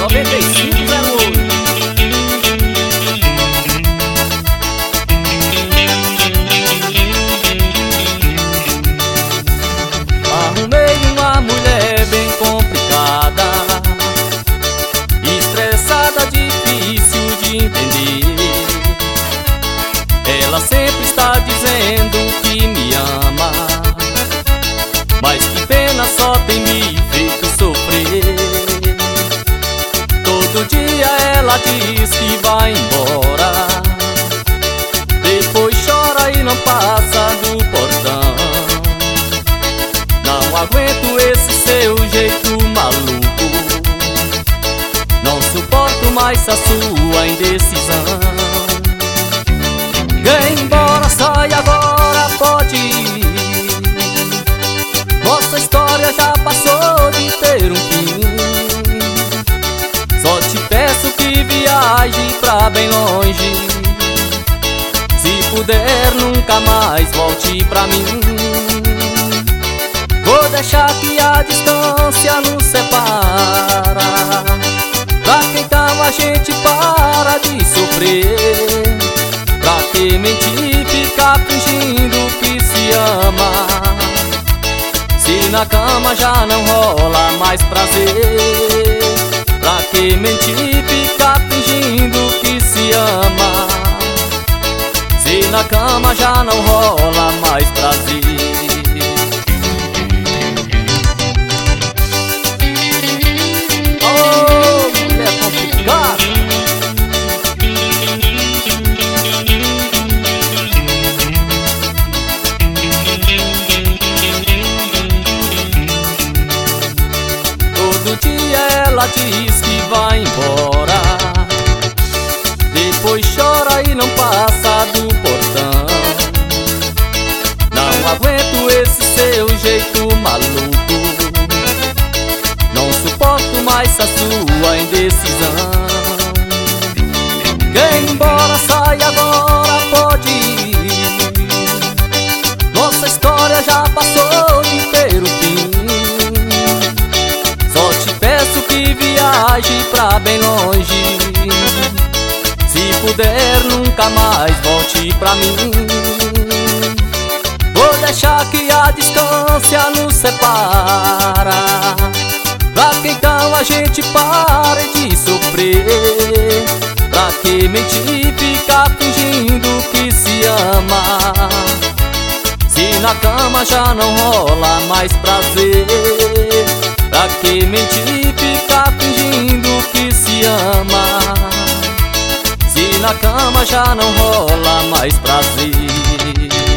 9508. Arrumei uma mulher bem complicada, estressada, difícil de entender. Ela sempre está dizendo que me ama, mas que pena, só tem me feito sofrer. Todo dia ela diz que vai embora, depois chora e não passa do portão. Não aguento esse seu jeito maluco, não suporto mais a sua indecisão. Vem embora, sai agora, pode ir. Nossa história já passou de ter um fim. Só te peço que viaje pra bem longe. Se puder, nunca mais volte pra mim. Vou deixar que a distância nos separa, pra que então a gente para de sofrer? Pra que mentir e ficar fingindo que se ama, se na cama já não rola mais prazer? Pra que mentir e ficar fingindo que se ama, se na cama já não rola mais prazer? Ela diz que vai embora, depois chora e não passa do portão. Não aguento esse seu jeito maluco, não suporto mais a sua indecisão. Vem embora, sai agora, pode ir. Nossa história já passou de ter o fim. Só te peço que viaje pra bem longe. Se puder, nunca mais volte pra mim. Vou deixar que a distância nos separa, pra que então a gente pare de sofrer? Pra que mentir e ficar fingindo que se ama, se na cama já não rola mais prazer? Pra que mentir e ficar fingindo que se ama, se na cama já não rola mais prazer?